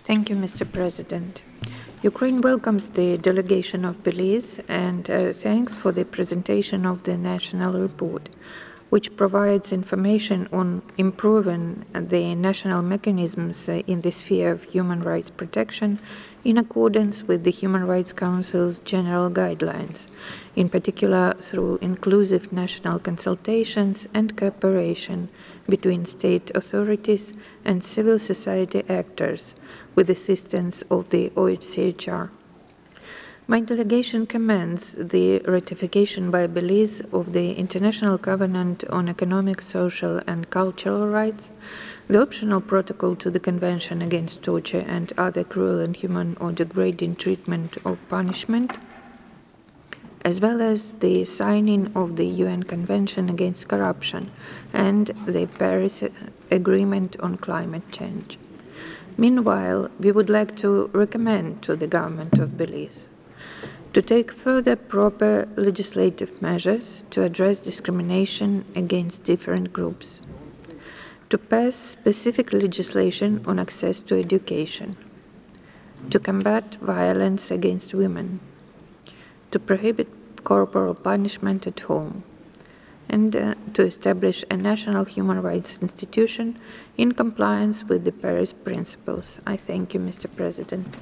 Thank you, Mr. President. Ukraine welcomes the delegation of Belize and thanks for the presentation of the national report, which provides information on improving the national mechanisms in the sphere of human rights protection in accordance with the Human Rights Council's general guidelines, in particular through inclusive national consultations and cooperation between state authorities and civil society actors with assistance of the OHCHR. My delegation commends the ratification by Belize of the International Covenant on Economic, Social and Cultural Rights, the optional protocol to the Convention Against Torture and Other Cruel, Inhuman or Degrading Treatment or Punishment, as well as the signing of the UN Convention Against Corruption and the Paris Agreement on Climate Change. Meanwhile, we would like to recommend to the government of Belize to take further proper legislative measures to address discrimination against different groups, to pass specific legislation on access to education, to combat violence against women, to prohibit corporal punishment at home, and to establish a national human rights institution in compliance with the Paris Principles. I thank you, Mr. President.